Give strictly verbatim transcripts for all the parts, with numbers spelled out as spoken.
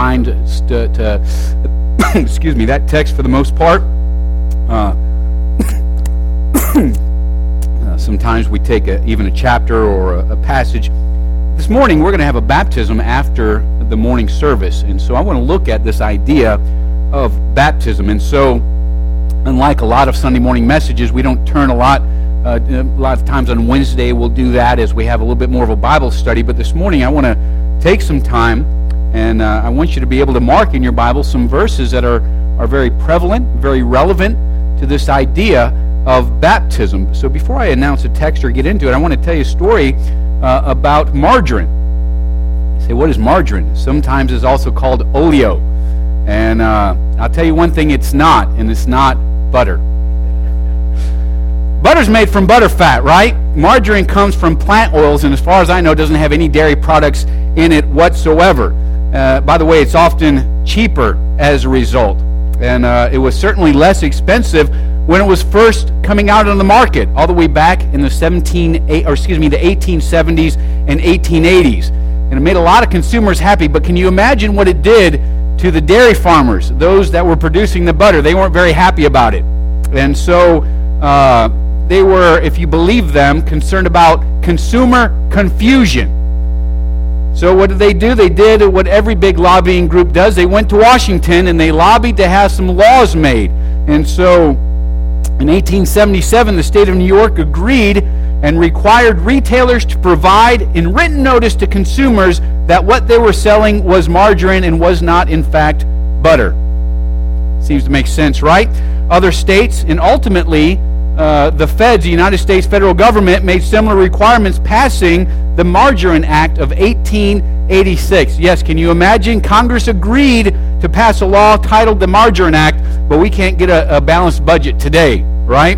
assigned to, to excuse me, that text for the most part. Uh, uh, sometimes we take a, even a chapter or a, a passage. This morning we're going to have a baptism after the morning service, and so I want to look at this idea of baptism. And so, unlike a lot of Sunday morning messages, we don't turn a lot. Uh, a lot of times on Wednesday we'll do that as we have a little bit more of a Bible study. But this morning I want to take some time, and uh, I want you to be able to mark in your Bible some verses that are are very prevalent, very relevant to this idea of baptism. So before I announce a text or get into it, I want to tell you a story uh, about margarine. You say, what is margarine? Sometimes it's also called oleo. And uh, I'll tell you one thing it's not, and it's not butter. Butter's made from butter fat, right? Margarine comes from plant oils, and as far as I know, doesn't have any dairy products in it whatsoever. Uh, by the way, it's often cheaper as a result. And uh, it was certainly less expensive when it was first coming out on the market, all the way back in the seventeen, or excuse me, the eighteen seventies and eighteen eighties. And it made a lot of consumers happy, but can you imagine what it did to the dairy farmers, those that were producing the butter? They weren't very happy about it. And so uh, they were, if you believe them, concerned about consumer confusion. So what did they do? They did what every big lobbying group does. They went to Washington and they lobbied to have some laws made. And so in eighteen seventy-seven, the state of New York agreed and required retailers to provide in written notice to consumers that what they were selling was margarine and was not, in fact, butter. Seems to make sense, right? Other states, and ultimately, uh, the feds, the United States federal government, made similar requirements, passing the Margarine Act of eighteen eighty-six. Yes, can you imagine? Congress agreed to pass a law titled the Margarine Act, but we can't get a, a balanced budget today, right?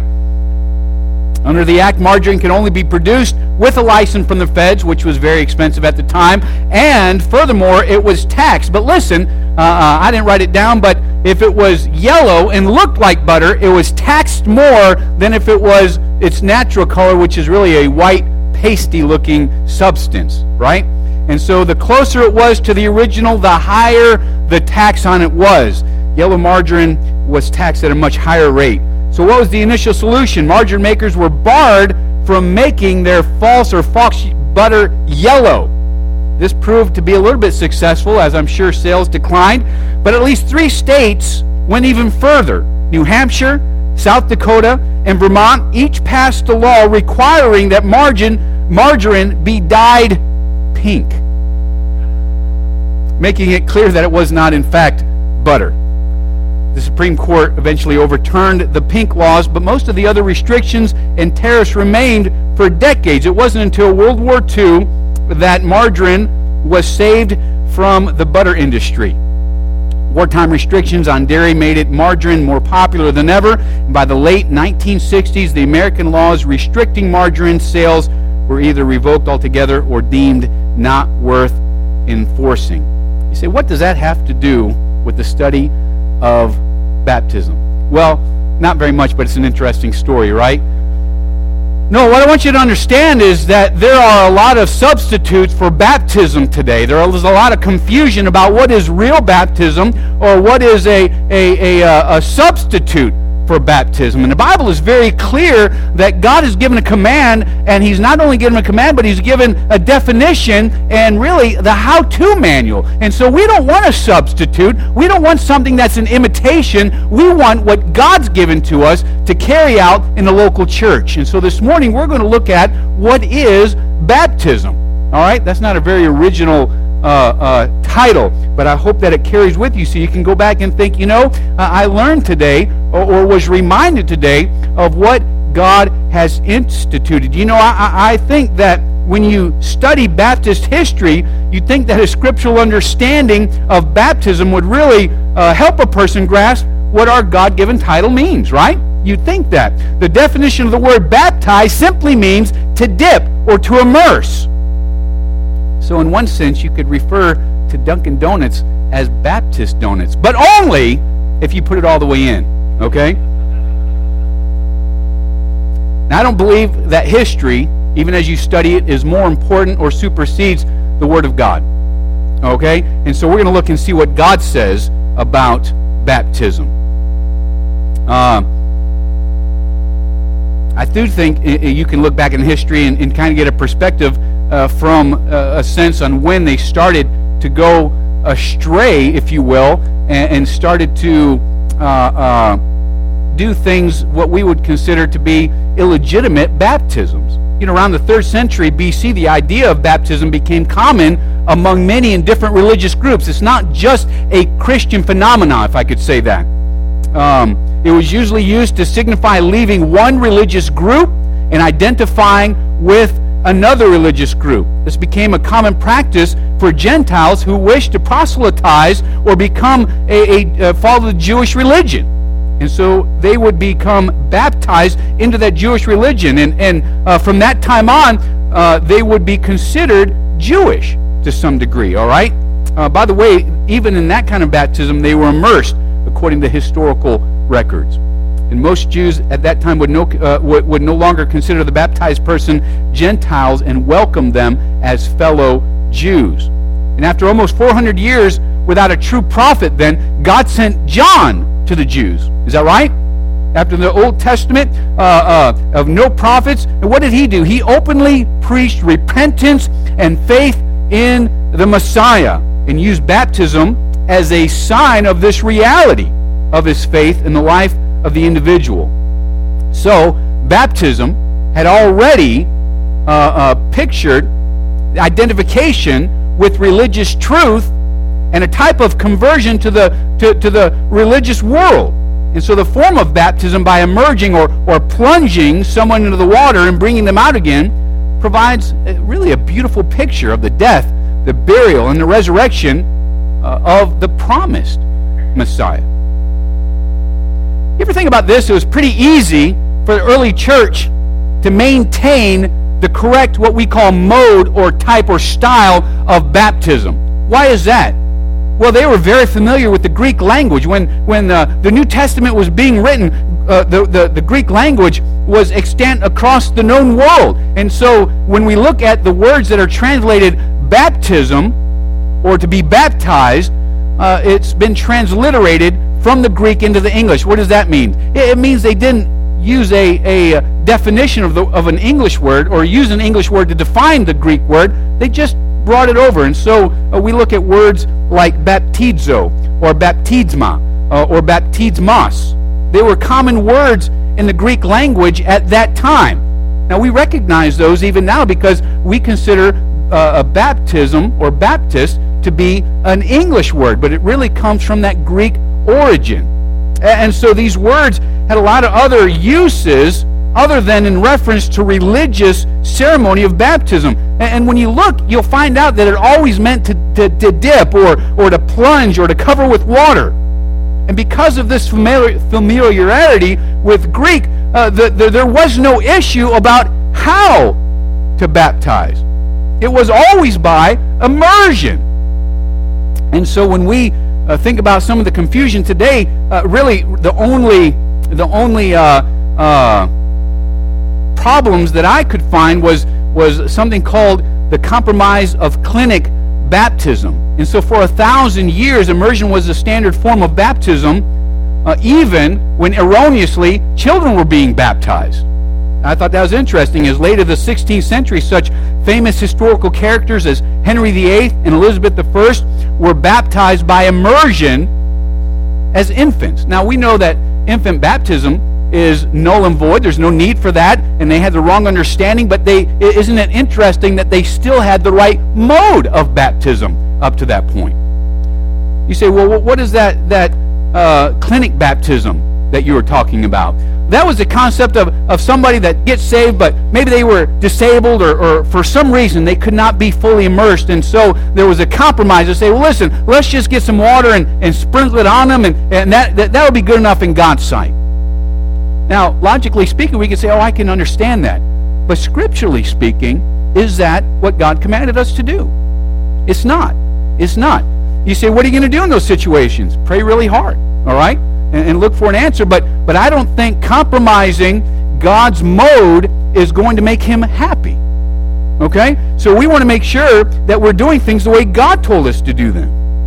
Under the act, margarine can only be produced with a license from the feds, which was very expensive at the time, and furthermore, it was taxed. But listen, uh, uh, I didn't write it down, but if it was yellow and looked like butter, it was taxed more than if it was its natural color, which is really a white, pasty-looking substance, right? And so the closer it was to the original, the higher the tax on it was. Yellow margarine was taxed at a much higher rate. So what was the initial solution? Margarine makers were barred from making their false or fox butter yellow. This proved to be a little bit successful, as I'm sure sales declined. But at least three states went even further. New Hampshire, South Dakota, and Vermont each passed a law requiring that margarine, margarine be dyed pink, making it clear that it was not, in fact, butter. The Supreme Court eventually overturned the pink laws, but most of the other restrictions and tariffs remained for decades. It wasn't until World War Two that margarine was saved from the butter industry. Wartime restrictions on dairy made it margarine more popular than ever. By the late nineteen sixties, the American laws restricting margarine sales were either revoked altogether or deemed not worth enforcing. You say, what does that have to do with the study of baptism? Well, not very much, but it's an interesting story, right? No, what I want you to understand is that there are a lot of substitutes for baptism today. There is a lot of confusion about what is real baptism or what is a, a, a, a substitute for baptism. And the Bible is very clear that God has given a command, and He's not only given a command, but He's given a definition and really the how-to manual. And so we don't want a substitute. We don't want something that's an imitation. We want what God's given to us to carry out in the local church. And so this morning we're going to look at what is baptism. All right? That's not a very original Uh, uh, title, but I hope that it carries with you so you can go back and think, you know, uh, I learned today or, or was reminded today of what God has instituted. You know, I, I think that when you study Baptist history, you think that a scriptural understanding of baptism would really uh, help a person grasp what our God-given title means, right? You'd think that. The definition of the word baptize simply means to dip or to immerse. So in one sense, you could refer to Dunkin' Donuts as Baptist Donuts, but only if you put it all the way in, okay? Now, I don't believe that history, even as you study it, is more important or supersedes the Word of God. Okay? And so we're going to look and see what God says about baptism. Uh, I do think you can look back in history and, and kind of get a perspective uh, from uh, a sense on when they started to go astray, if you will, and, and started to uh, uh, do things what we would consider to be illegitimate baptisms. You know, around the third century B C, the idea of baptism became common among many in different religious groups. It's not just a Christian phenomenon, if I could say that. Um, it was usually used to signify leaving one religious group and identifying with another religious group. This became a common practice for Gentiles who wished to proselytize or become a, a, a follow the Jewish religion. And so they would become baptized into that Jewish religion. And, and uh, from that time on, uh, they would be considered Jewish to some degree, all right? Uh, by the way, even in that kind of baptism, they were immersed according to historical records. And most Jews at that time would no, uh, would, would no longer consider the baptized person Gentiles and welcome them as fellow Jews. And after almost four hundred years without a true prophet, then, God sent John to the Jews. Is that right? After the Old Testament uh, uh, of no prophets, and what did he do? He openly preached repentance and faith in the Messiah and used baptism as a sign of this reality of his faith in the life of the individual. So, baptism had already uh, uh, pictured identification with religious truth and a type of conversion to the to, to the religious world. And so the form of baptism, by immerging or, or plunging someone into the water and bringing them out again, provides really a beautiful picture of the death, the burial, and the resurrection uh, of the promised Messiah. You ever think about this? It was pretty easy for the early church to maintain the correct, what we call mode or type or style of baptism. Why is that? Well, they were very familiar with the Greek language. When when uh, the New Testament was being written, uh, the, the, the Greek language was extant across the known world. And so when we look at the words that are translated baptism, or to be baptized, uh, it's been transliterated from the Greek into the English. What does that mean? It means they didn't use a, a definition of, the, of an English word or use an English word to define the Greek word. They just brought it over. And so uh, we look at words like baptizo or baptisma uh, or baptismos. They were common words in the Greek language at that time. Now we recognize those even now because we consider uh, a baptism or Baptist to be an English word, but it really comes from that Greek origin. And so these words had a lot of other uses other than in reference to religious ceremony of baptism. And when you look, you'll find out that it always meant to, to, to dip or, or to plunge or to cover with water. And because of this familiar, familiarity with Greek, uh, the, the, there was no issue about how to baptize. It was always by immersion. And so when we uh, think about some of the confusion today, uh, really the only the only uh, uh, problems that I could find was was something called the compromise of clinic baptism. And so for a thousand years, immersion was the standard form of baptism, uh, even when erroneously children were being baptized. I thought that was interesting, as late as the sixteenth century, such famous historical characters as Henry the Eighth and Elizabeth the First were baptized by immersion as infants. Now, we know that infant baptism is null and void. There's no need for that, and they had the wrong understanding, but they isn't it interesting that they still had the right mode of baptism up to that point? You say, well, what is that, that uh, clinic baptism that you were talking about? That was the concept of, of somebody that gets saved, but maybe they were disabled or, or for some reason they could not be fully immersed. And so there was a compromise to say, well, listen, let's just get some water and, and sprinkle it on them, and, and that, that, that would be good enough in God's sight. Now, logically speaking, we can say, oh, I can understand that. But scripturally speaking, is that what God commanded us to do? It's not. It's not. You say, what are you going to do in those situations? Pray really hard, all right? And look for an answer, but but I don't think compromising God's mode is going to make him happy. Okay? So we want to make sure that we're doing things the way God told us to do them.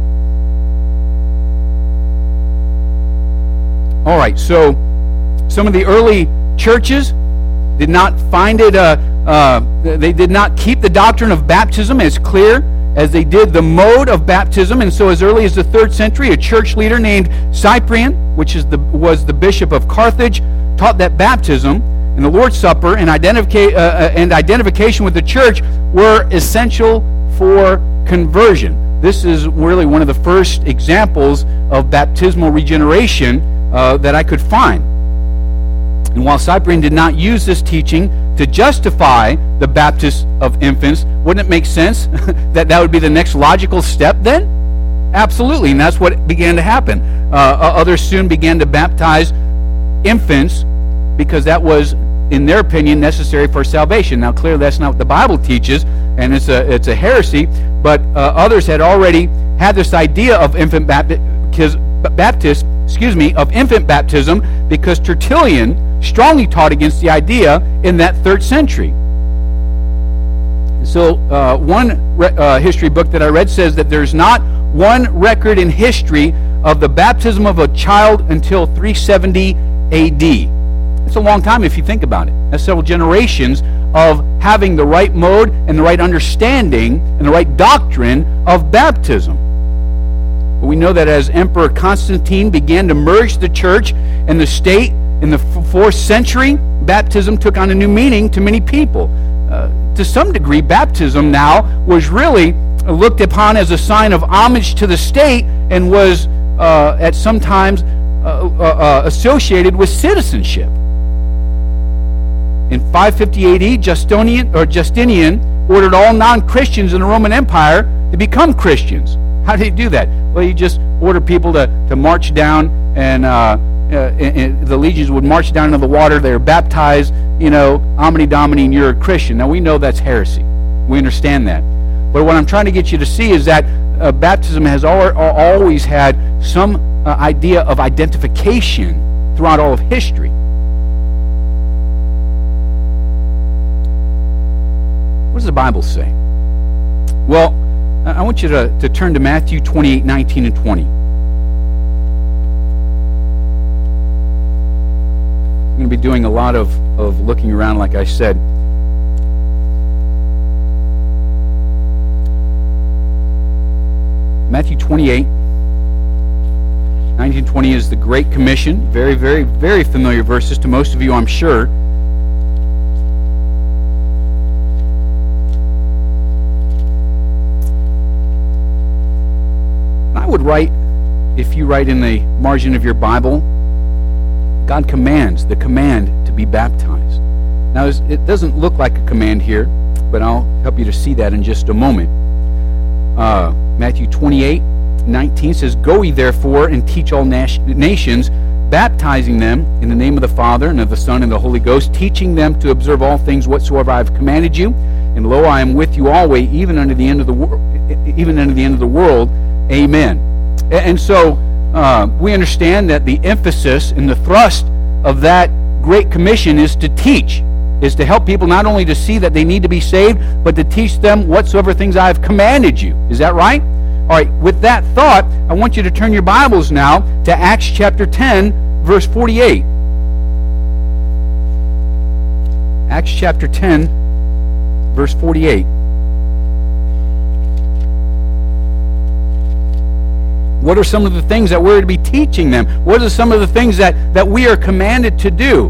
All right, so some of the early churches did not find it, uh, uh, they did not keep the doctrine of baptism as clear as they did the mode of baptism. And so as early as the third century, a church leader named Cyprian, which is the, was the bishop of Carthage, taught that baptism and the Lord's Supper and, identica- uh, and identification with the church were essential for conversion. This is really one of the first examples of baptismal regeneration uh, that I could find. And while Cyprian did not use this teaching to justify the baptism of infants, wouldn't it make sense that that would be the next logical step then? Absolutely, and that's what began to happen. Uh, others soon began to baptize infants because that was, in their opinion, necessary for salvation. Now, clearly that's not what the Bible teaches, and it's a it's a heresy, but uh, others had already had this idea of infant baptism, excuse me, of infant baptism because Tertullian strongly taught against the idea in that third century. So uh, one re- uh, history book that I read says that there's not one record in history of the baptism of a child until three seventy A D. It's a long time if you think about it. That's several generations of having the right mode and the right understanding and the right doctrine of baptism. But we know that as Emperor Constantine began to merge the church and the state in the fourth century, baptism took on a new meaning to many people. Uh, to some degree, baptism now was really looked upon as a sign of homage to the state and was uh, at some times uh, uh, uh, associated with citizenship. In five fifty A D, Justinian, or Justinian ordered all non-Christians in the Roman Empire to become Christians. How did he do that? Well, he just ordered people to, to march down and uh, Uh, and, and the legions would march down into the water. They were baptized, you know, Omni Domini, and you're a Christian. Now, we know that's heresy. We understand that. But what I'm trying to get you to see is that uh, baptism has al- always had some uh, idea of identification throughout all of history. What does the Bible say? Well, I want you to, to turn to Matthew twenty-eight, nineteen, and twenty. I'm going to be doing a lot of, of looking around, like I said. Matthew twenty-eight, nineteen, twenty is the Great Commission. Very, very, very familiar verses to most of you, I'm sure. I would write, if you write in the margin of your Bible, God commands, the command to be baptized. Now, it doesn't look like a command here, but I'll help you to see that in just a moment. Uh, Matthew twenty-eight, nineteen says, "Go ye therefore and teach all nas- nations, baptizing them in the name of the Father and of the Son and the Holy Ghost, teaching them to observe all things whatsoever I have commanded you. And lo, I am with you always, even unto the end of the world, even unto the end of the world. Amen." And so uh, we understand that the emphasis and the thrust of that Great Commission is to teach, is to help people not only to see that they need to be saved, but to teach them whatsoever things I have commanded you. Is that right? All right, with that thought, I want you to turn your Bibles now to Acts chapter ten, verse forty-eight. Acts chapter ten, verse forty-eight. What are some of the things that we're to be teaching them? What are some of the things that, that we are commanded to do?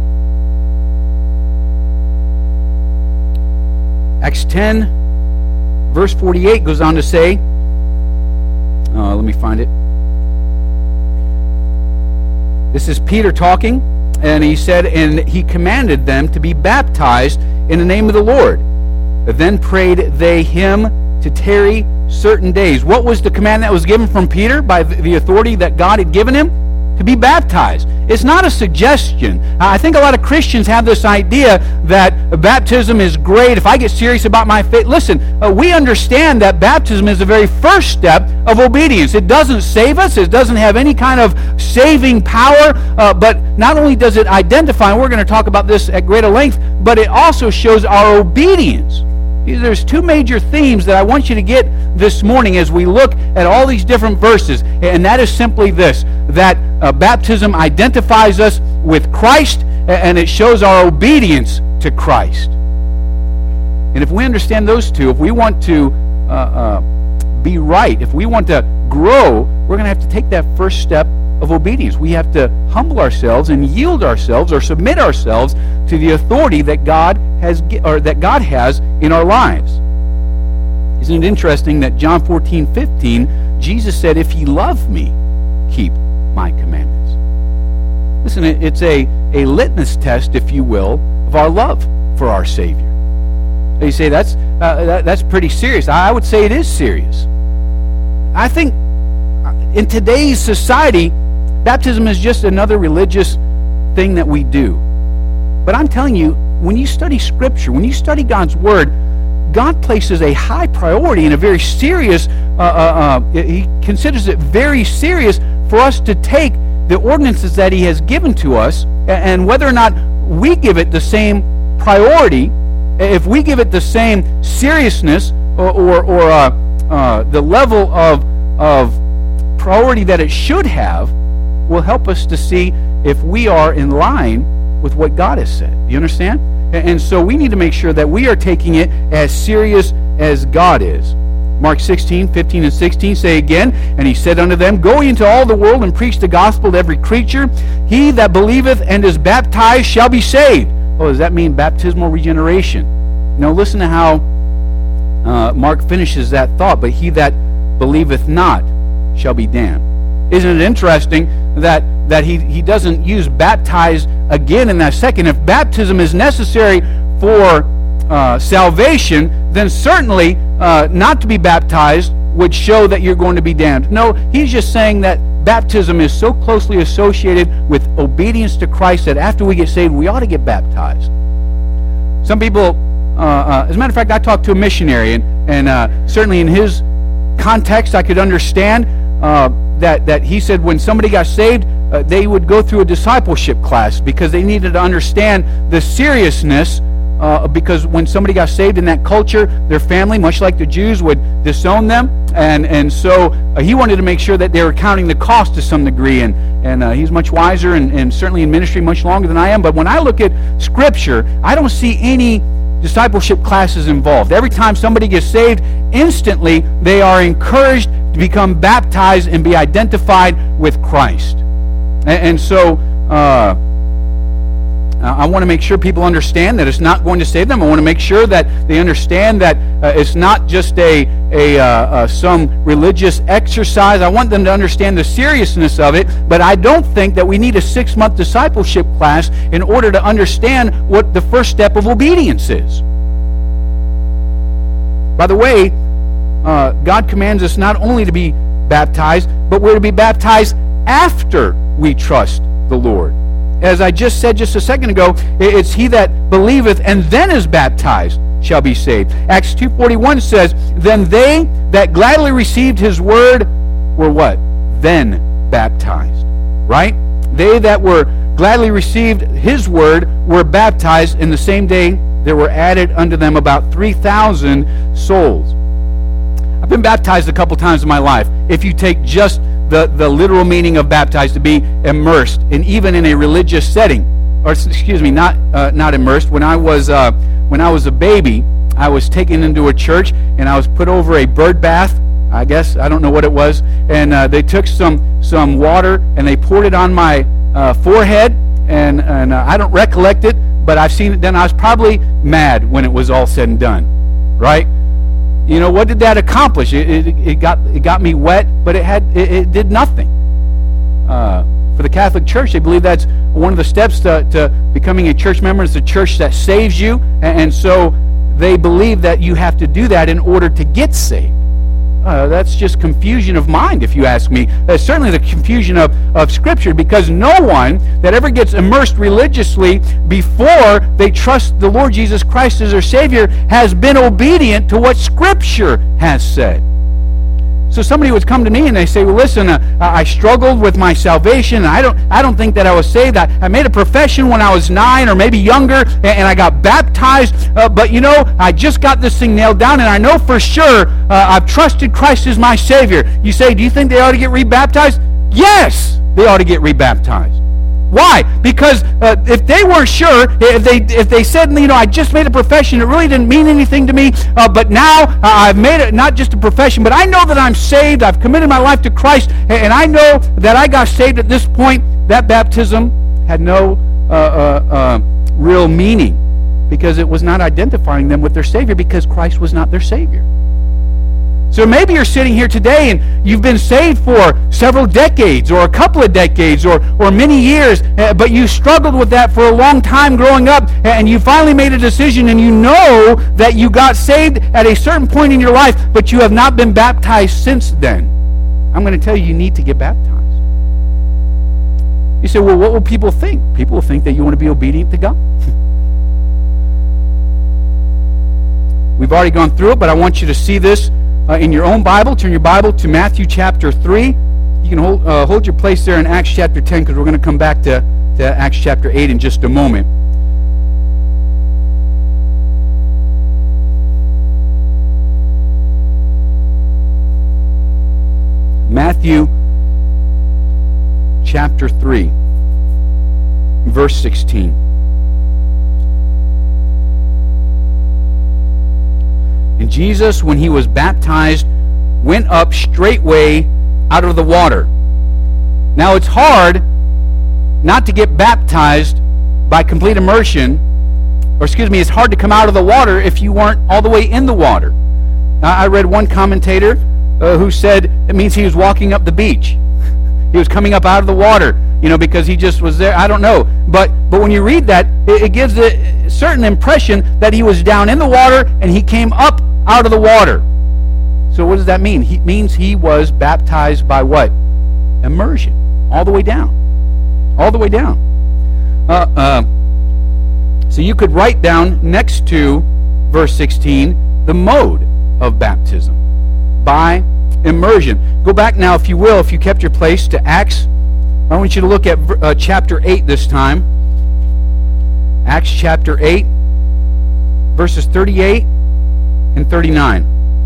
Acts ten, verse forty-eight goes on to say, uh, let me find it. This is Peter talking, and he said, "And he commanded them to be baptized in the name of the Lord. Then prayed they him to tarry certain days." What was the command that was given from Peter by the authority that God had given him? To be baptized. It's not a suggestion. I think a lot of Christians have this idea that baptism is great. If I get serious about my faith, listen, uh, we understand that baptism is the very first step of obedience. It doesn't save us. It doesn't have any kind of saving power, uh, but not only does it identify, and we're going to talk about this at greater length, but it also shows our obedience. There's two major themes that I want you to get this morning as we look at all these different verses, and that is simply this, that uh, baptism identifies us with Christ, and it shows our obedience to Christ. And if we understand those two, if we want to uh, uh, be right, if we want to grow, we're going to have to take that first step of obedience. We have to humble ourselves and yield ourselves or submit ourselves to the authority that God has or that God has in our lives. Isn't it interesting that John fourteen fifteen, Jesus said, "If ye love me, keep my commandments." Listen, it's a, a litmus test, if you will, of our love for our Savior. You say, that's, uh, that, that's pretty serious. I would say it is serious. I think in today's society, baptism is just another religious thing that we do. But I'm telling you, when you study Scripture, when you study God's Word, God places a high priority and a very serious, uh, uh, uh, He considers it very serious for us to take the ordinances that He has given to us, and whether or not we give it the same priority, if we give it the same seriousness or, or, or uh, uh, the level of, of priority that it should have, will help us to see if we are in line with what God has said. Do you understand? And so we need to make sure that we are taking it as serious as God is. Mark sixteen, fifteen and sixteen say again, "And he said unto them, Go ye into all the world and preach the gospel to every creature. He that believeth and is baptized shall be saved." Oh, does that mean baptismal regeneration? Now listen to how uh, Mark finishes that thought. "But he that believeth not shall be damned." Isn't it interesting that, that he, he doesn't use baptize again in that second? If baptism is necessary for uh, salvation, then certainly uh, not to be baptized would show that you're going to be damned. No, he's just saying that baptism is so closely associated with obedience to Christ that after we get saved, we ought to get baptized. Some people, uh, uh, as a matter of fact, I talked to a missionary, and, and uh, certainly in his context, I could understand uh, that, that he said when somebody got saved, uh, they would go through a discipleship class because they needed to understand the seriousness. Uh, because when somebody got saved in that culture, their family, much like the Jews, would disown them, and and so uh, he wanted to make sure that they were counting the cost to some degree, and and uh, he's much wiser and, and certainly in ministry much longer than I am. But when I look at Scripture, I don't see any discipleship classes involved. Every time somebody gets saved, instantly they are encouraged to become baptized and be identified with Christ, and, and so. Uh, Uh, I want to make sure people understand that it's not going to save them. I want to make sure that they understand that uh, it's not just a, a uh, uh, some religious exercise. I want them to understand the seriousness of it, but I don't think that we need a six-month discipleship class in order to understand what the first step of obedience is. By the way, uh, God commands us not only to be baptized, but we're to be baptized after we trust the Lord. As I just said just a second ago, it's he that believeth and then is baptized shall be saved. Acts two forty-one says, "Then they that gladly received his word were" what? "Then baptized." Right? They that were gladly received his word were baptized, and the same day there were added unto them about three thousand souls. I've been baptized a couple times in my life. If you take just the, the literal meaning of baptized, to be immersed, and even in a religious setting, or excuse me, not uh, not immersed. When I was uh, when I was a baby, I was taken into a church and I was put over a bird bath. I guess I don't know what it was, and uh, they took some some water and they poured it on my uh, forehead, and and uh, I don't recollect it, but I've seen it done. I was probably mad when it was all said and done, right? You know, what did that accomplish? It, it, it got it got me wet, but it had it, it did nothing. Uh, for the Catholic Church, they believe that's one of the steps to, to becoming a church member. It's a church that saves you, and, and so they believe that you have to do that in order to get saved. Uh, that's just confusion of mind, if you ask me. That's certainly the confusion of, of Scripture, because no one that ever gets immersed religiously before they trust the Lord Jesus Christ as their Savior has been obedient to what Scripture has said. So somebody would come to me and they say, well, listen, uh, I struggled with my salvation. And I don't I don't think that I was saved. I, I made a profession when I was nine or maybe younger, and, and I got baptized. Uh, but, you know, I just got this thing nailed down, and I know for sure uh, I've trusted Christ as my Savior. You say, do you think they ought to get rebaptized? Yes, they ought to get rebaptized. Why? Because uh, if they weren't sure, if they if they said, you know, I just made a profession, it really didn't mean anything to me, uh, but now uh, I've made it not just a profession, but I know that I'm saved, I've committed my life to Christ, and I know that I got saved at this point, that baptism had no uh, uh, uh, real meaning, because it was not identifying them with their Savior, because Christ was not their Savior. So maybe you're sitting here today and you've been saved for several decades or a couple of decades or, or many years, uh, but you struggled with that for a long time growing up, and you finally made a decision and you know that you got saved at a certain point in your life, but you have not been baptized since then. I'm going to tell you, you need to get baptized. You say, well, what will people think? People will think that you want to be obedient to God. We've already gone through it, but I want you to see this Uh, in your own Bible. Turn your Bible to Matthew chapter three. You can hold, uh, hold your place there in Acts chapter ten, because we're going to come back to, to Acts chapter eight in just a moment. Matthew chapter three, verse sixteen. And Jesus, when he was baptized, went up straightway out of the water. Now it's hard not to get baptized by complete immersion, or excuse me, it's hard to come out of the water if you weren't all the way in the water. Now, I read one commentator uh, who said it means he was walking up the beach. He was coming up out of the water, you know, because he just was there. I don't know. But but when you read that, it, it gives a certain impression that he was down in the water and he came up out of the water. So what does that mean? It means he was baptized by what? Immersion. All the way down. All the way down. Uh, uh, so you could write down next to verse sixteen the mode of baptism. By immersion. Go back now, if you will, if you kept your place, to Acts. I want you to look at uh, chapter eight this time. Acts chapter eight, verses thirty-eight and thirty-nine.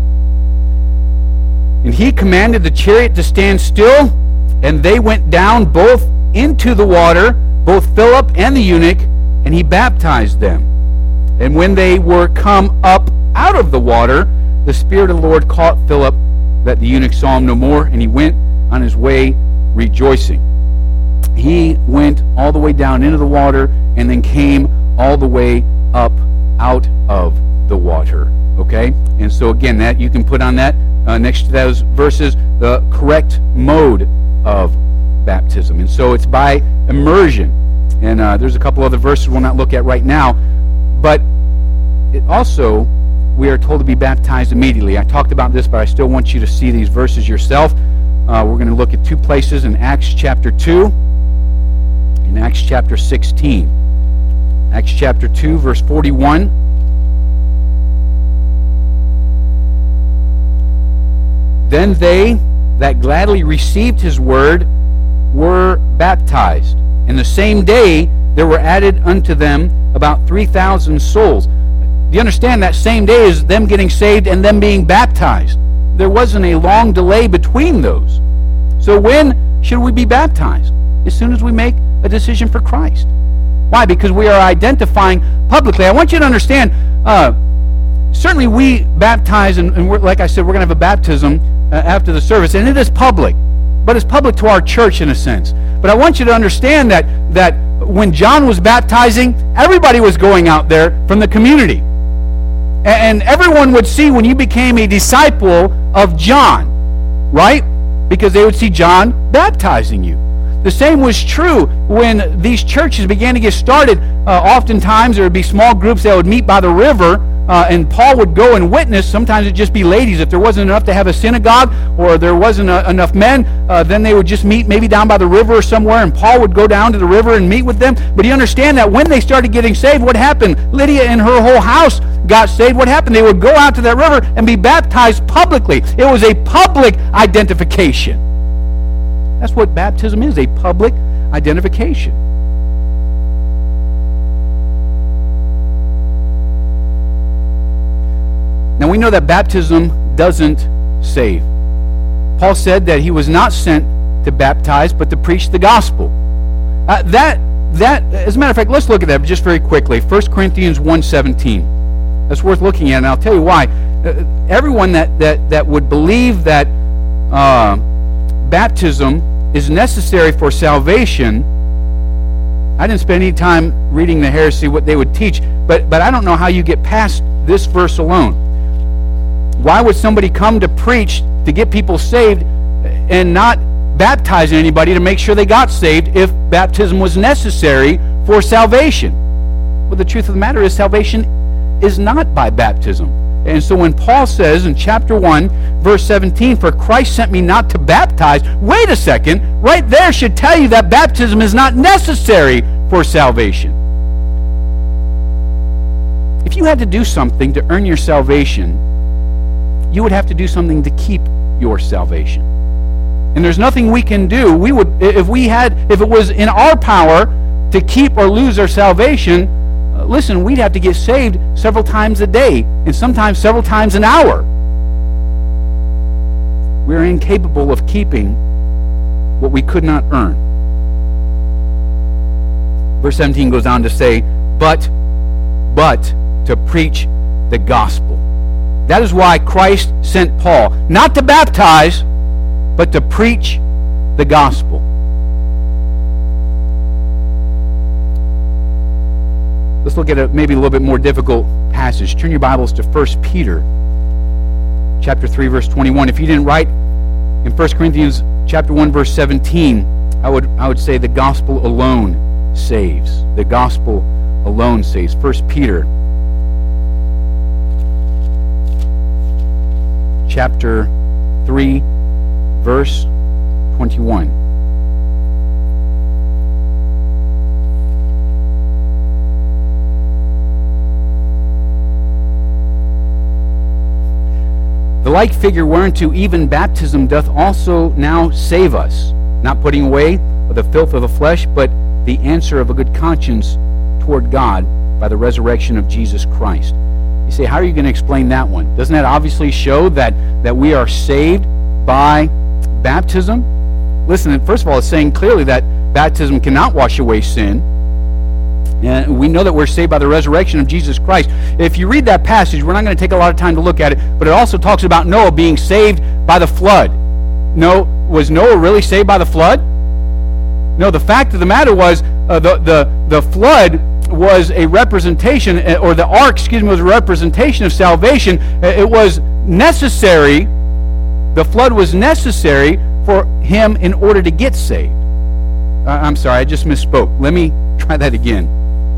And he commanded the chariot to stand still, and they went down both into the water, both Philip and the eunuch, and he baptized them. And when they were come up out of the water, the Spirit of the Lord caught Philip, that the eunuch saw him no more, and he went on his way rejoicing. He went all the way down into the water and then came all the way up out of the water. Okay? And so again, that you can put on that uh, next to those verses, the correct mode of baptism. And so it's by immersion. And uh, there's a couple other verses we'll not look at right now. But it also, we are told to be baptized immediately. I talked about this, but I still want you to see these verses yourself. Uh, we're going to look at two places in Acts chapter two, in Acts chapter sixteen. Acts chapter two, verse forty-one. Then they that gladly received his word were baptized. And the same day there were added unto them about three thousand souls. Do you understand that same day is them getting saved and them being baptized? There wasn't a long delay between those. So when should we be baptized? As soon as we make a decision for Christ. Why? Because we are identifying publicly. I want you to understand, uh, certainly we baptize, and, and we're, like I said, we're going to have a baptism uh, after the service, and it is public. But it's public to our church in a sense. But I want you to understand that, that when John was baptizing, everybody was going out there from the community. And everyone would see when you became a disciple of John, right? Because they would see John baptizing you. The same was true when these churches began to get started. Uh, oftentimes there would be small groups that would meet by the river, uh, and Paul would go and witness. Sometimes it'd just be ladies. If there wasn't enough to have a synagogue, or there wasn't a, enough men, uh, then they would just meet maybe down by the river or somewhere, and Paul would go down to the river and meet with them. But you understand that when they started getting saved, what happened? Lydia and her whole house got saved. What happened? They would go out to that river and be baptized publicly. It was a public identification. That's what baptism is, a public identification. Now we know that baptism doesn't save. Paul said that he was not sent to baptize, but to preach the gospel. Uh, that, that, as a matter of fact, let's look at that just very quickly. First Corinthians one seventeen. That's worth looking at, and I'll tell you why. Uh, everyone that, that, that would believe that uh, baptism is necessary for salvation. I didn't spend any time reading the heresy, what they would teach, but, but I don't know how you get past this verse alone. Why would somebody come to preach to get people saved and not baptize anybody to make sure they got saved if baptism was necessary for salvation? Well, the truth of the matter is salvation is not by baptism. And so when Paul says in chapter one, verse seventeen, for Christ sent me not to baptize, wait a second, right there should tell you that baptism is not necessary for salvation. If you had to do something to earn your salvation, you would have to do something to keep your salvation. And there's nothing we can do. We would, if we had, if it was in our power to keep or lose our salvation, listen, we'd have to get saved several times a day, and sometimes several times an hour. We're incapable of keeping what we could not earn. Verse seventeen goes on to say, but, but to preach the gospel. That is why Christ sent Paul, not to baptize, but to preach the gospel. Let's look at a maybe a little bit more difficult passage. Turn your Bibles to First Peter chapter three, verse twenty-one. If you didn't write in First Corinthians chapter one, verse seventeen, I would I would say the gospel alone saves. The gospel alone saves. First Peter chapter three, verse twenty-one. The like figure whereunto even baptism doth also now save us, not putting away the filth of the flesh, but the answer of a good conscience toward God by the resurrection of Jesus Christ. You say, how are you going to explain that one? Doesn't that obviously show that, that we are saved by baptism? Listen, first of all, it's saying clearly that baptism cannot wash away sin. And we know that we're saved by the resurrection of Jesus Christ. If you read that passage, we're not going to take a lot of time to look at it, but it also talks about Noah being saved by the flood. No, was Noah really saved by the flood? No, the fact of the matter was uh, the, the, the flood was a representation, or the ark, excuse me, was a representation of salvation. It was necessary, the flood was necessary for him in order to get saved. Uh, I'm sorry, I just misspoke. Let me try that again.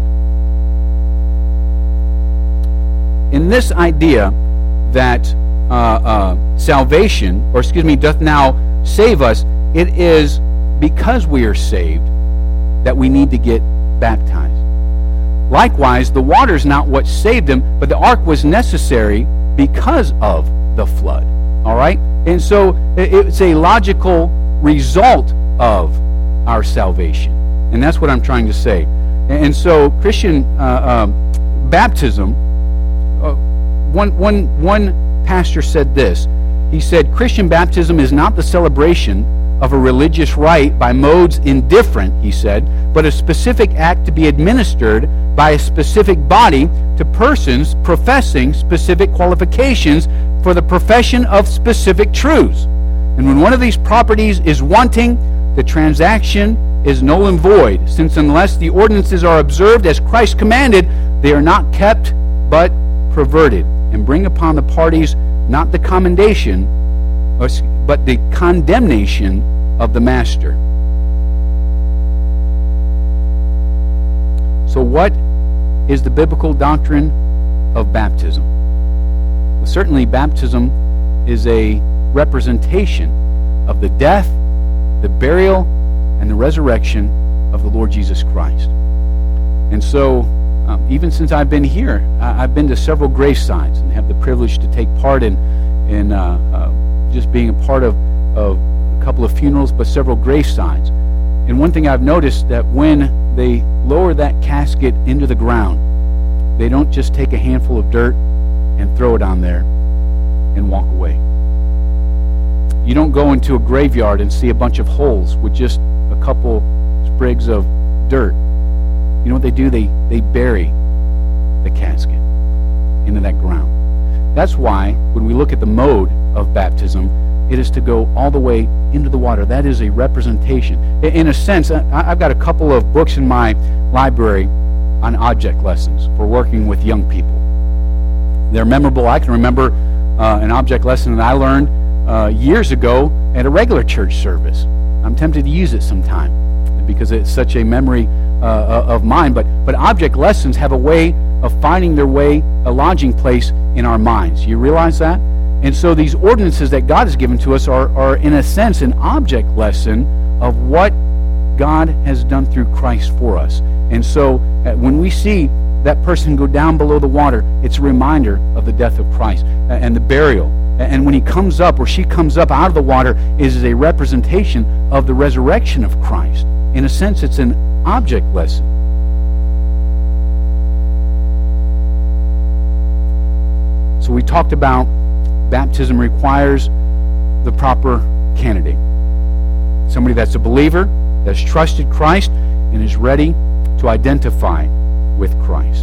In this idea that uh, uh, salvation, or excuse me, doth now save us, it is because we are saved that we need to get baptized. Likewise, the water is not what saved them, but the ark was necessary because of the flood. All right? And so it's a logical result of our salvation. And that's what I'm trying to say. And so Christian uh, uh, baptism, uh, one, one, one pastor said this. He said, Christian baptism is not the celebration of a religious rite by modes indifferent, he said, but a specific act to be administered by a specific body to persons professing specific qualifications for the profession of specific truths. And when one of these properties is wanting, the transaction is null and void, since unless the ordinances are observed as Christ commanded, they are not kept but perverted, and bring upon the parties not the commendation, but the condemnation of the master. So what is the biblical doctrine of baptism? Well, certainly baptism is a representation of the death, the burial, and the resurrection of the Lord Jesus Christ. And so, um, even since I've been here, I- I've been to several gravesites and have the privilege to take part in, in uh, uh, just being a part of, of a couple of funerals, but several gravesites. And one thing I've noticed, that when they lower that casket into the ground, they don't just take a handful of dirt and throw it on there and walk away. You don't go into a graveyard and see a bunch of holes with just a couple sprigs of dirt. You know what they do? They, they bury the casket into that ground. That's why when we look at the mode of baptism, it is to go all the way into the water. That is a representation. In a sense, I've got a couple of books in my library on object lessons for working with young people. They're memorable. I can remember uh, an object lesson that I learned uh, years ago at a regular church service. I'm tempted to use it sometime because it's such a memory uh, of mine. But, but object lessons have a way of finding their way, a lodging place in our minds. You realize that? And so these ordinances that God has given to us are, are in a sense, an object lesson of what God has done through Christ for us. And so uh, when we see that person go down below the water, it's a reminder of the death of Christ uh, and the burial. And when he comes up, or she comes up out of the water, it is a representation of the resurrection of Christ. In a sense, it's an object lesson. So we talked about baptism requires the proper candidate. Somebody that's a believer, that's trusted Christ, and is ready to identify with Christ.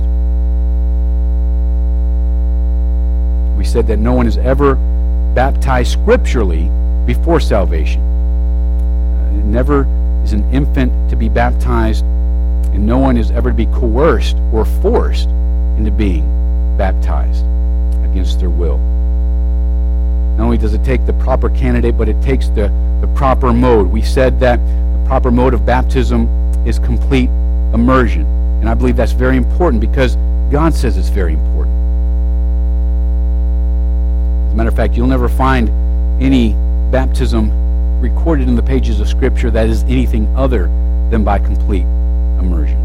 We said that no one is ever baptized scripturally before salvation. Uh, never is an infant to be baptized, and no one is ever to be coerced or forced into being baptized against their will. Not only does it take the proper candidate, but it takes the, the proper mode. We said that the proper mode of baptism is complete immersion. And I believe that's very important because God says it's very important. As a matter of fact, you'll never find any baptism recorded in the pages of Scripture that is anything other than by complete immersion.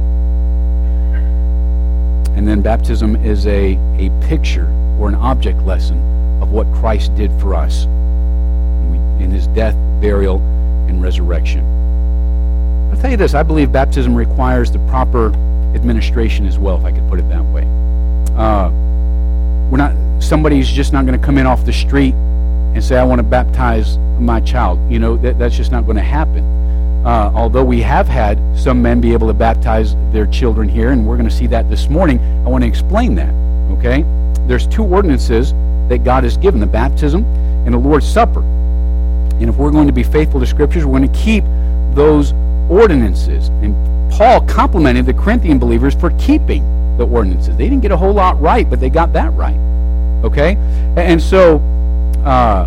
And then baptism is a, a picture or an object lesson of what Christ did for us in his death, burial, and resurrection. I'll tell you this, I believe baptism requires the proper administration as well, if I could put it that way. Uh, we're not, somebody's just not going to come in off the street and say, I want to baptize my child. You know, that, that's just not going to happen. Uh, although we have had some men be able to baptize their children here, and we're going to see that this morning, I want to explain that, okay? There's two ordinances that God has given, the baptism and the Lord's Supper. And if we're going to be faithful to Scriptures, we're going to keep those ordinances. And Paul complimented the Corinthian believers for keeping the ordinances. They didn't get a whole lot right, but they got that right. Okay? And so uh,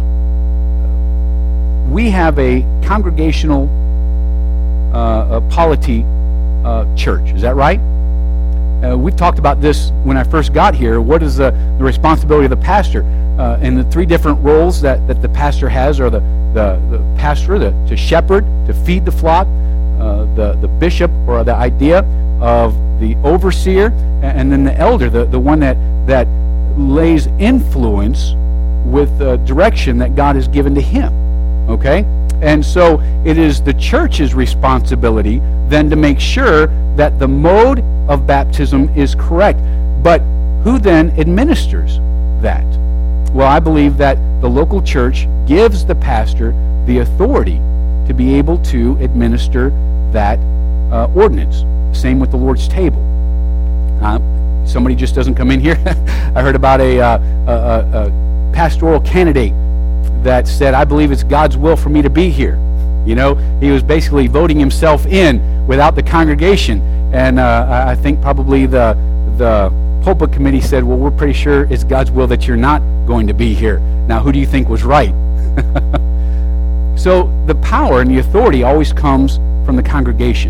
we have a congregational uh, a polity uh, church. Is that right? Uh, we've talked about this when I first got here. What is the, the responsibility of the pastor? Uh, and the three different roles that, that the pastor has are the, the, the pastor, the, to shepherd, to feed the flock, uh, the, the bishop, or the idea of the overseer, and then the elder, the, the one that, that lays influence with the direction that God has given to him. Okay? And so it is the church's responsibility then to make sure that the mode of baptism is correct. But who then administers that? Well, I believe that the local church gives the pastor the authority to be able to administer that uh, ordinance. Same with the Lord's table. Uh, somebody just doesn't come in here. I heard about a, uh, a, a, a pastoral candidate that said, I believe it's God's will for me to be here. You know, he was basically voting himself in without the congregation. And uh, I think probably the the pulpit committee said, well, we're pretty sure it's God's will that you're not going to be here. Now, who do you think was right? So the power and the authority always comes from the congregation.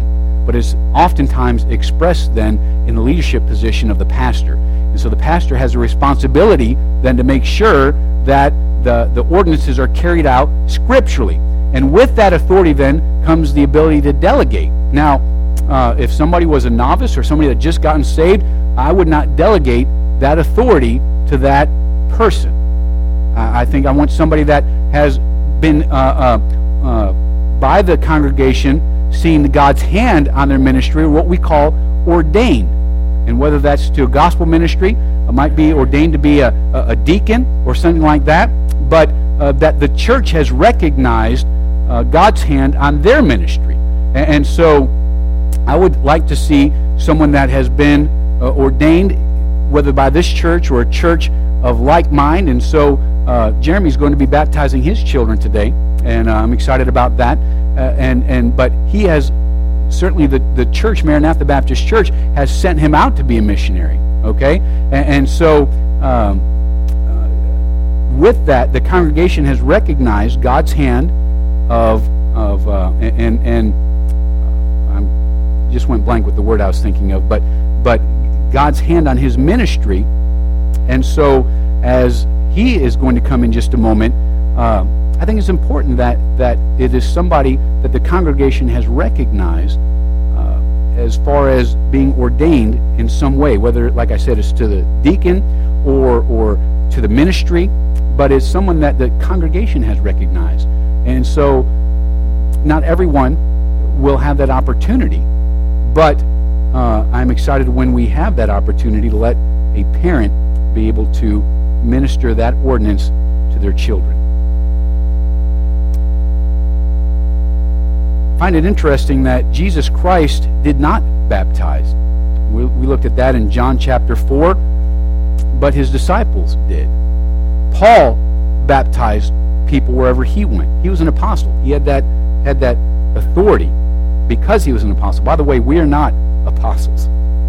but is oftentimes expressed then in the leadership position of the pastor. And so the pastor has a responsibility then to make sure that the, the ordinances are carried out scripturally. And with that authority then comes the ability to delegate. Now, uh, if somebody was a novice or somebody that just gotten saved, I would not delegate that authority to that person. Uh, I think I want somebody that has been, uh, uh, uh, by the congregation, seeing God's hand on their ministry, or what we call ordained. And whether that's to a gospel ministry, it might be ordained to be a, a, a deacon or something like that, but uh, that the church has recognized uh, God's hand on their ministry. And, and so I would like to see someone that has been uh, ordained, whether by this church or a church of like mind. And so uh, Jeremy's going to be baptizing his children today, and uh, I'm excited about that. Uh, and and but he has certainly the the church, Maranatha Baptist Church, has sent him out to be a missionary. Okay, and, and so um, uh, with that, the congregation has recognized God's hand of of uh, and and uh, I just went blank with the word I was thinking of, but but God's hand on his ministry. And so as he is going to come in just a moment, uh, I think it's important that, that it is somebody that the congregation has recognized uh, as far as being ordained in some way, whether, like I said, it's to the deacon or or to the ministry, but it's someone that the congregation has recognized. And so not everyone will have that opportunity, but uh, I'm excited when we have that opportunity to let a parent be able to minister that ordinance to their children. I find it interesting that Jesus Christ did not baptize. We, we looked at that in John chapter four, but his disciples did. Paul baptized people wherever he went. He was an apostle. He had that had that authority because he was an apostle. By the way, we are not apostles.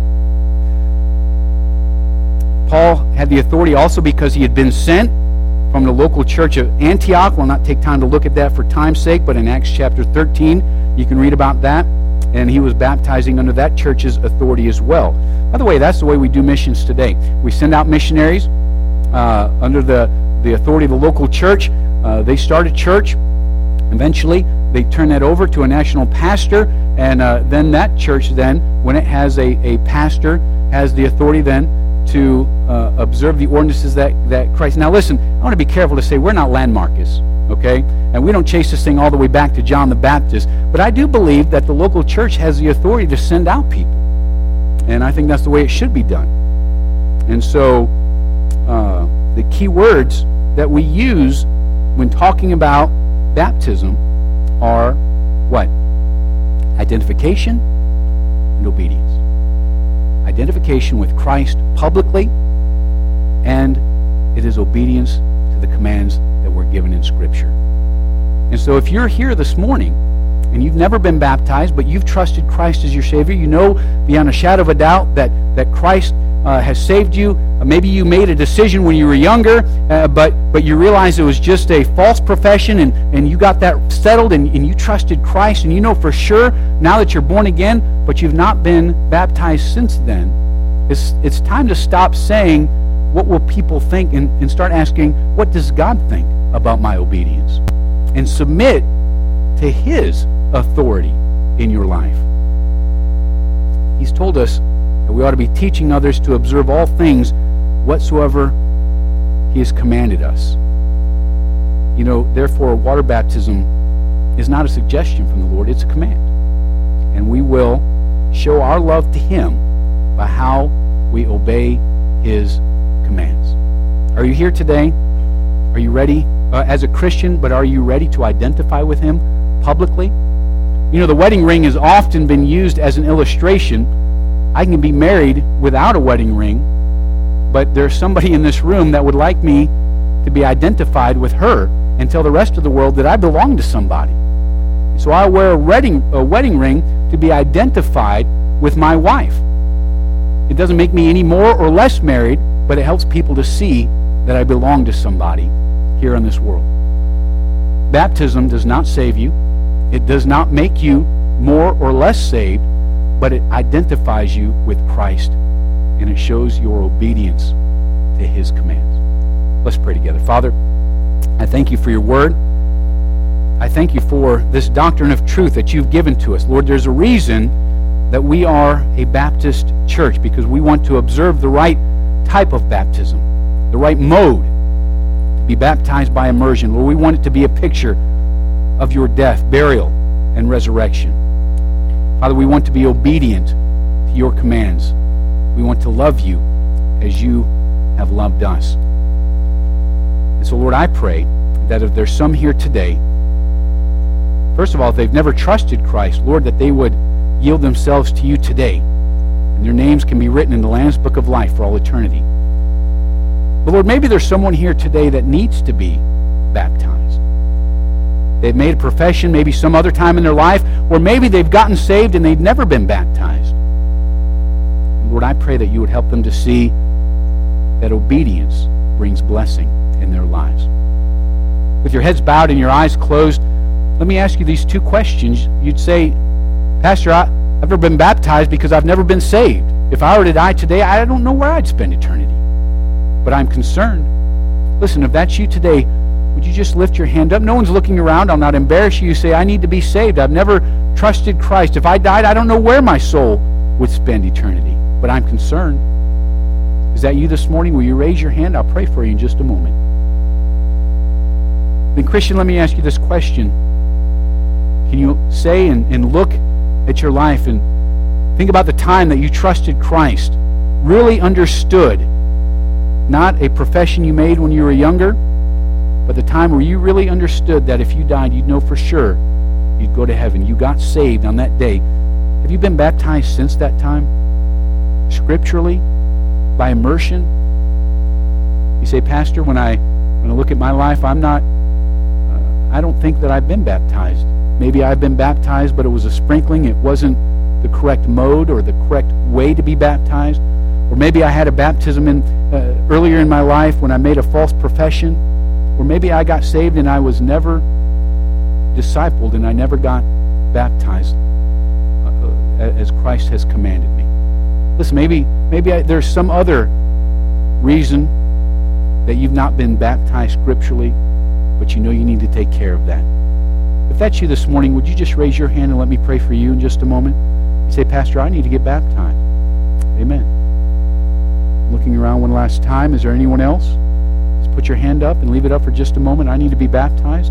Paul had the authority also because he had been sent from the local church of Antioch. We'll not take time to look at that for time's sake, but in Acts chapter thirteen, you can read about that. And he was baptizing under that church's authority as well. By the way, that's the way we do missions today. We send out missionaries uh, under the, the authority of the local church. Uh, they start a church. Eventually, they turn that over to a national pastor, and uh, then that church then, when it has a, a pastor, has the authority then to uh, observe the ordinances that, that Christ... Now listen, I want to be careful to say we're not Landmarkists, okay? And we don't chase this thing all the way back to John the Baptist, but I do believe that the local church has the authority to send out people. And I think that's the way it should be done. And so uh, the key words that we use when talking about baptism are what? Identification and obedience. Identification with Christ publicly, and it is obedience to the commands that were given in Scripture. And so if you're here this morning and you've never been baptized, but you've trusted Christ as your Savior, you know beyond a shadow of a doubt that, that Christ uh, has saved you. Maybe you made a decision when you were younger, uh, but, but you realized it was just a false profession, and, and you got that settled, and, and you trusted Christ, and you know for sure now that you're born again, but you've not been baptized since then. It's, it's time to stop saying, what will people think, and, and start asking, what does God think about my obedience? And submit to His authority in your life. He's told us that we ought to be teaching others to observe all things whatsoever He has commanded us. You know, therefore, water baptism is not a suggestion from the Lord, it's a command. And we will show our love to Him by how we obey His commands. Are you here today? Are you ready uh, as a Christian, but are you ready to identify with Him publicly? You know, the wedding ring has often been used as an illustration. I can be married without a wedding ring, but there's somebody in this room that would like me to be identified with her and tell the rest of the world that I belong to somebody. So I wear a wedding, a wedding ring to be identified with my wife. It doesn't make me any more or less married, but it helps people to see that I belong to somebody here in this world. Baptism does not save you. It does not make you more or less saved, but it identifies you with Christ, and it shows your obedience to his commands. Let's pray together. Father, I thank you for your word. I thank you for this doctrine of truth that you've given to us. Lord, there's a reason that we are a Baptist church, because we want to observe the right type of baptism, the right mode, to be baptized by immersion. Lord, we want it to be a picture of your death, burial, and resurrection. Father, we want to be obedient to your commands. We want to love you as you have loved us. And so, Lord, I pray that if there's some here today, first of all, if they've never trusted Christ, Lord, that they would yield themselves to you today, and their names can be written in the Lamb's Book of Life for all eternity. But Lord, maybe there's someone here today that needs to be baptized. They've made a profession maybe some other time in their life, or maybe they've gotten saved and they've never been baptized. And Lord, I pray that you would help them to see that obedience brings blessing in their lives. With your heads bowed and your eyes closed, let me ask you these two questions. You'd say, Pastor, I, I've never been baptized because I've never been saved. If I were to die today, I don't know where I'd spend eternity. But I'm concerned. Listen, if that's you today, would you just lift your hand up? No one's looking around. I'll not embarrass you. You say, I need to be saved. I've never trusted Christ. If I died, I don't know where my soul would spend eternity. But I'm concerned. Is that you this morning? Will you raise your hand? I'll pray for you in just a moment. Then, Christian, let me ask you this question. Can you say and, and look at your life and think about the time that you trusted Christ, really understood, not a profession you made when you were younger, but the time where you really understood that if you died, you'd know for sure you'd go to heaven. You got saved on that day. Have you been baptized since that time? Scripturally? By immersion? You say, Pastor, when I when I look at my life, I'm not, uh, I don't think that I've been baptized. Maybe I've been baptized, but it was a sprinkling. It wasn't the correct mode or the correct way to be baptized. Or maybe I had a baptism in uh, earlier in my life when I made a false profession. Or maybe I got saved and I was never discipled and I never got baptized uh, as Christ has commanded me. Listen, maybe maybe I, there's some other reason that you've not been baptized scripturally, but you know you need to take care of that. If that's you this morning, would you just raise your hand and let me pray for you in just a moment? You say, Pastor, I need to get baptized. Amen. Looking around one last time. Is there anyone else? Just put your hand up and leave it up for just a moment. I need to be baptized.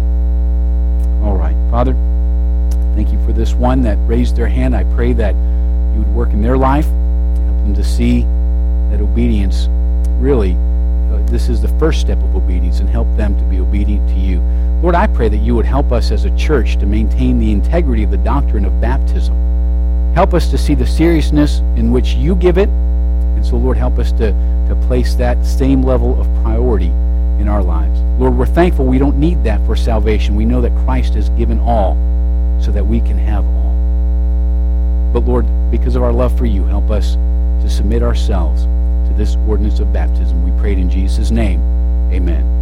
All right. Father, thank you for this one that raised their hand. I pray that you would work in their life, help them to see that obedience, really, uh, this is the first step of obedience, and help them to be obedient to you. Lord, I pray that you would help us as a church to maintain the integrity of the doctrine of baptism. Help us to see the seriousness in which you give it. And so, Lord, help us to, to place that same level of priority in our lives. Lord, we're thankful we don't need that for salvation. We know that Christ has given all so that we can have all. But, Lord, because of our love for you, help us to submit ourselves to this ordinance of baptism. We pray it in Jesus' name. Amen.